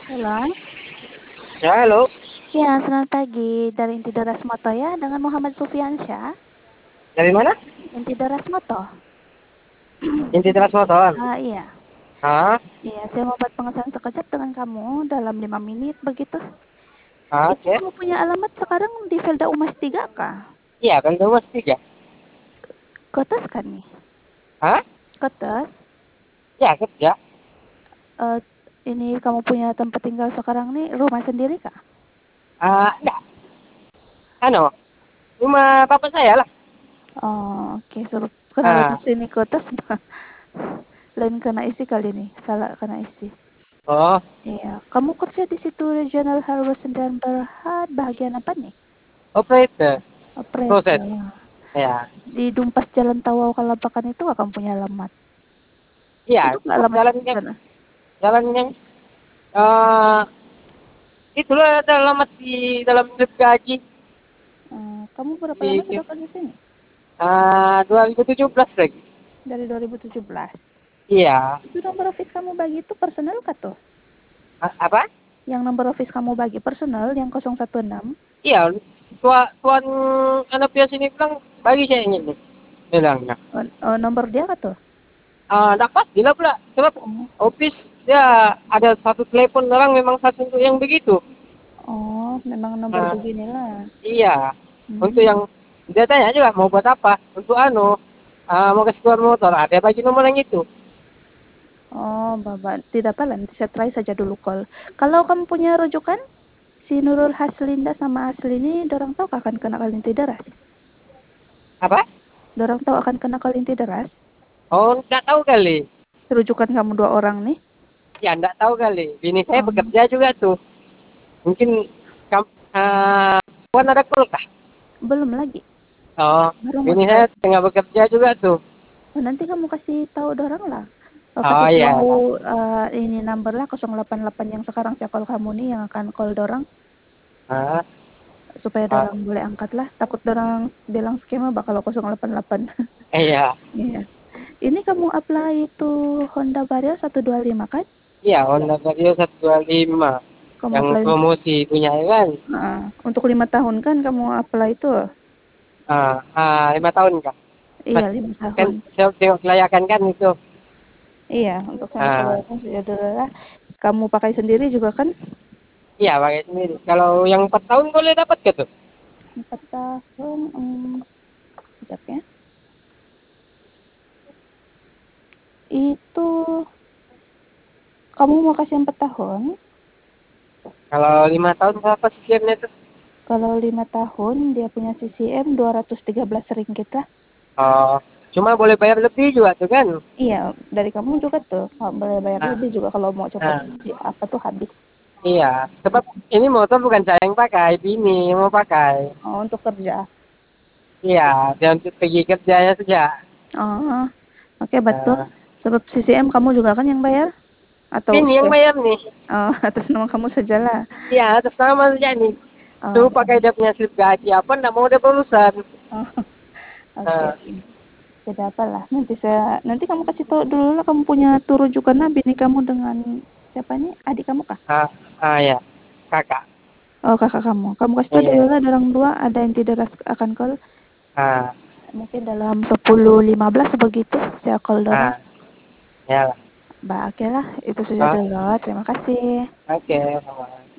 Halo. Ya, halo. Ya, selamat pagi dari Inti Deras Moto ya, dengan Muhammad Sufiansyah. Dari mana? Inti Deras Moto. Inti Transmotor. Iya. Ah, Iya, saya mau buat pengesahan sekejap dengan kamu dalam 5 menit begitu. Itu oke. kamu punya alamat sekarang di Velda Umas 3 kah? Iya, kan itu Mas tiga. Kotes kan nih? Hah? Kotes. Ya, kerja. Eh, ini kamu punya tempat tinggal sekarang nih rumah sendiri kah? Enggak. Ano, rumah bapak saya lah. Oh, oke. Suruh kenapa Ah, sini Kotes? Lain kena isi kali nih, salah kena isi. oh, Iya, kamu kerja di situ Regional Harvest dan Berhad bagian apa nih? operator, proses. Operator. Ya, Di Dumpas Jalan Tawau Kalabakan itu nggak kamu punya alamat? iya, Itu nggak itu alamat jalan yang sana? jalan yang eh itulah ada alamat di dalam slip gaji Kamu berapa lama di sudah kerja sini? 2017 lagi. Dari 2017. Iya. Itu nomor office kamu bagi itu personal kah tuh? Apa? Yang nomor office kamu bagi personal yang 016? Iya, tuan anak pias ini bilang bagi saya ini bilangnya. Oh, nomor dia kah tuh? Nggak pasti lah pula. Sebab Oh, office ya ada satu telepon orang memang khas untuk yang begitu. oh, memang nomor Nah, beginilah. iya. Untuk Hmm. yang dia tanya juga mau buat apa? Untuk mau kasih keluar motor. Ada bagi nomor yang itu. Oh, Bapak, tidak apa nanti saya try saja dulu call. Kalau kamu punya rujukan, si Nurul Haslinda sama Asli ini dorang tahu akan kena kalinti deras. Apa? Dorang tahu akan kena kalinti deras. Oh, nggak tahu kali. Rujukan kamu dua orang nih. Ya, nggak tahu kali. Bini saya Oh, bekerja juga tuh. Mungkin kam, uh, Puan ada call kah? belum lagi. Oh, Baru mau bini try. saya tengah bekerja juga tuh. Oh, nanti kamu kasih tahu dorang lah. Oh Kasih iya. tahu ini number lah 088 yang sekarang saya call kamu nih yang akan call dorang Ah, supaya ah, dorang boleh angkat lah. Takut dorang bilang skema bakal 088. iya. Iya. Ini kamu apply itu Honda Vario 125 kan? Iya, Honda Vario 125 Kamu yang apply promosi punya ya kan. untuk 5 tahun kan kamu apply itu? 5 tahun kak. Iya, Mas, lima kan tahun. saya tengok kelayakan kan itu. Iya, untuk yang Ah, kelayakan sudah adalah kamu pakai sendiri juga kan? iya pakai sendiri. Kalau yang 4 tahun boleh dapat gitu. 4 tahun, sekejap ya. Itu kamu mau kasih 4 tahun? Kalau 5 tahun berapa sisirnya tuh? Kalau 5 tahun dia punya CCM 213 ringgit lah. Oh, cuma boleh bayar lebih juga tuh kan. Iya, dari kamu juga tuh. Boleh bayar Nah, lebih juga kalau mau cepat nah, apa tuh habis. iya. Sebab ini motor bukan saya yang pakai, bini yang mau pakai. Oh, untuk kerja. Iya, dia untuk pergi kerjanya saja. Oh, oke betul. Nah, Sebab CCM kamu juga kan yang bayar? Atau bini yang eh, bayar nih. oh, atas nama kamu sajalah. Iya, atas nama saja nih. Oh, Suruh pakai dia punya slip gaji apa, nggak mau dia berurusan. oh, oke. Nah, Tidak apalah. Nanti kamu kasih tahu dulu lah kamu punya turujukan lah bini kamu dengan siapa nih? Adik kamu kah? ya, kakak. Oh, kakak kamu. Kamu kasih tahu dulu Iya. lah dorang dua ada yang tidak akan call. Ah, Mungkin dalam 10.15 begitu saya call dorang. ah, ya lah. Bah, oke lah. Itu saja Ah, dulu. Terima kasih. oke, sama.